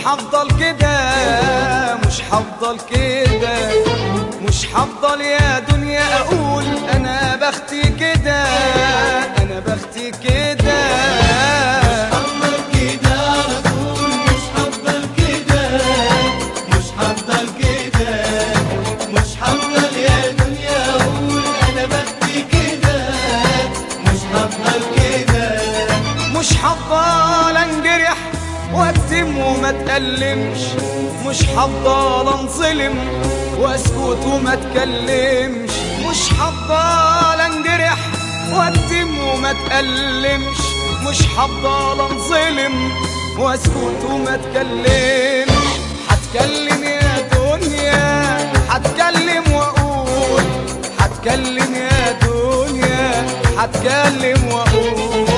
هفضل كده، مش هفضل كده، مش هفضل يا دنيا اقول انا بختي كده، انا بختي كده. مش هفضل انجرح واكتم وما اتألمش، مش هفضل انظلم واسكت وما اتكلمش، مش هفضل انجرح واكتم وما اتألمش، مش هفضل انظلم واسكت وما اتكلمش. هتكلم يا دنيا، هتكلم واقول، هتكلم يا دنيا، هتكلم واقول،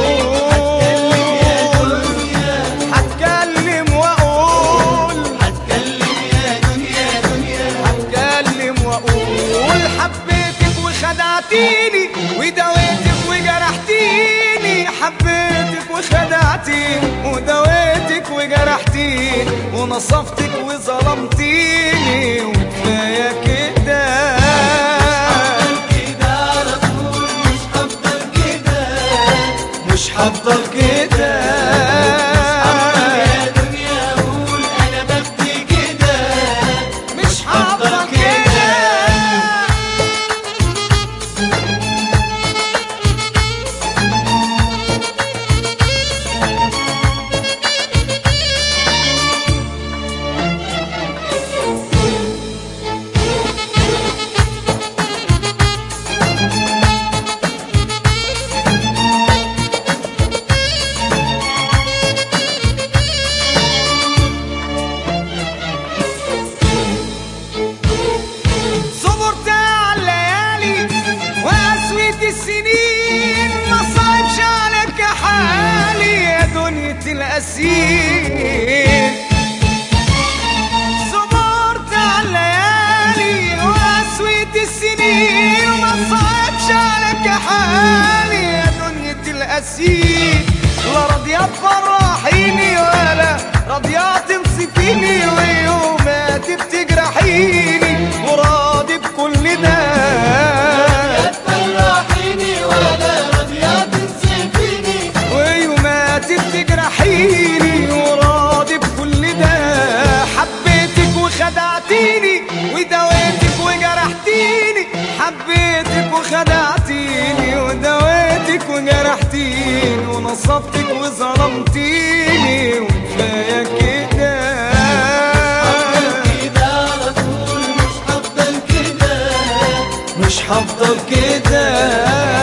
خدعتيني ودويتك وجرحتيني، حبيتك وخدعتيني ودويتك وجرحتيني ونصفتك وظلمتيني، وكفايه كده. مش هفضل كده، يا دنيا قول انا بختي كده، مش هفضل كده. السنين ما صعبش عليك حالي يا دنيا الأسير، صبرت على الليالي وقسوة السنين ما صعبش عليك حالي يا دنيا الأسير. لا راضية تفرحيني ولا راضية تنصفيني، ويوماتي بتجرحيني وراضي بكل ده. بتجرحيني وراضي بكل ده، حبيتك وخدعتيني ودويتك وجرحتيني، حبيتك وخدعتيني ودويتك وجرحتيني ونصفتك وظلمتيني، وكفايه كده. على طول مش هفضل كده، مش هفضل كده.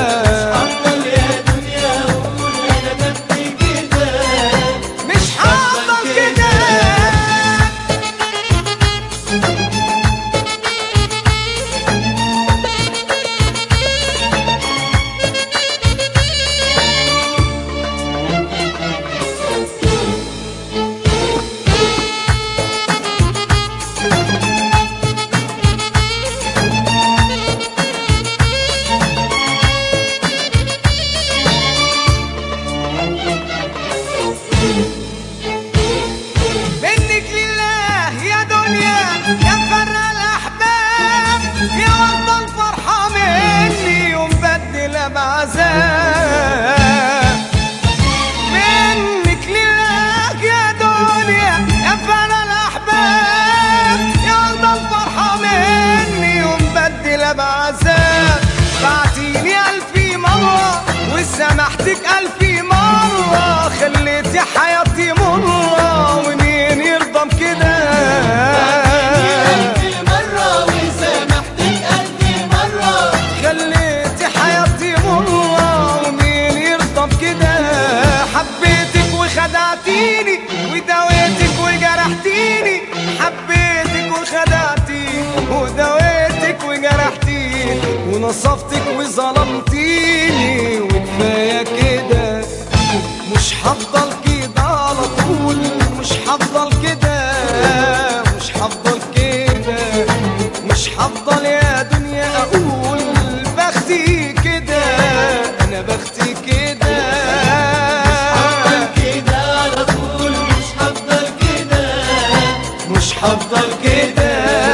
منك لله يا دنيا يا فانا الاحباب، يلا الفرحه مني ومبدله بعذاب. بعتيني الف مره وسامحتك الف مره، خليتي حياتي مره ومين يرضى بكده. خدعتيني ودويتك وجرحتيني، حبيتك وخدعتيني ودويتك وجرحتيني ونصفتك وظلمتيني، وكفايه كده. مش هفضل كده على طول، مش هفضل كده، مش هفضل كده، مش هفضل يا دنيا اقول بختي كده، انا بختي كده. هفضل كده